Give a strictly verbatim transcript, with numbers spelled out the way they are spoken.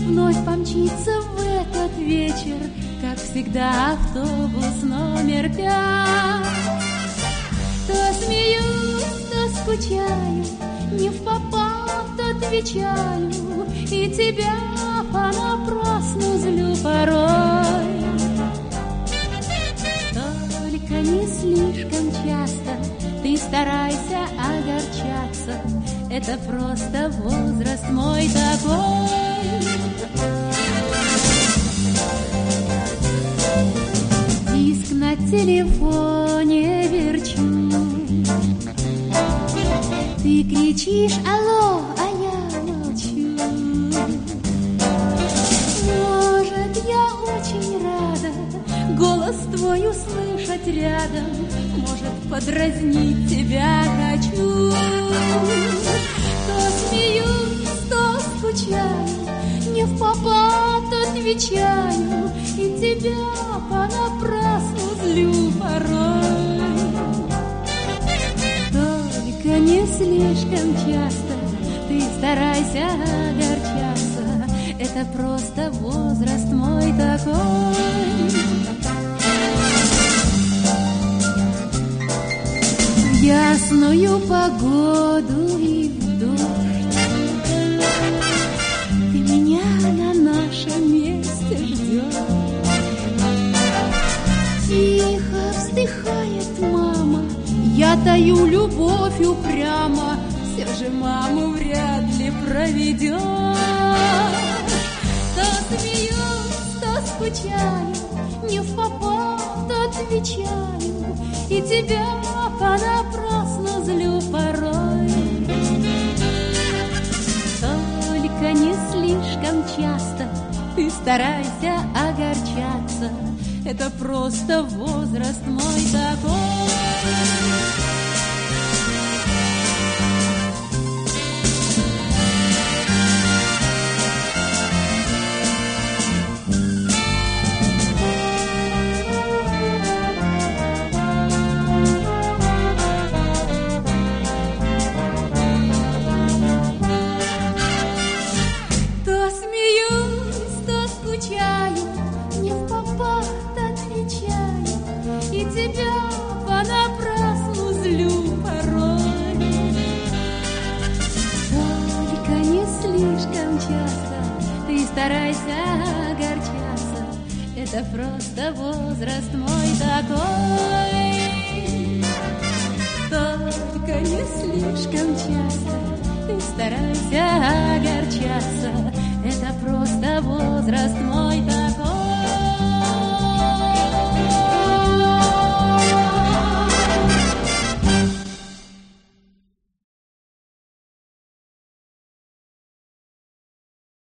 вновь помчится в этот вечер, как всегда, автобус номер пять. То смеюсь, то скучаю, не впопад отвечаю, и тебя понапрасну злю порой. Только не слишком часто ты старайся огорчаться, это просто возраст мой такой. Диск на телефоне верчу, ты кричишь алло, а я молчу. Может, я очень рада голос твой услышать рядом, может, подразнить тебя хочу. То смеюсь, то скучаю, не впопад отвечаю, и тебя понапрасну злю порой. Только не слишком часто ты старайся огорчаться, это просто возраст мой такой. В ясную погоду и в дождь ты меня на нашем месте ждешь. Тихо вздыхает мама, я таю любовь упрямо, все же маму вряд ли проведешь. То смеюсь, то скучаю, не впопад отвечаю, и тебя понапрасну злю порой. Только не слишком часто ты старайся огорчаться, это просто возраст мой такой. Старайся огорчаться, это просто возраст мой такой. Только не слишком часто ты старайся огорчаться, это просто возраст мой такой.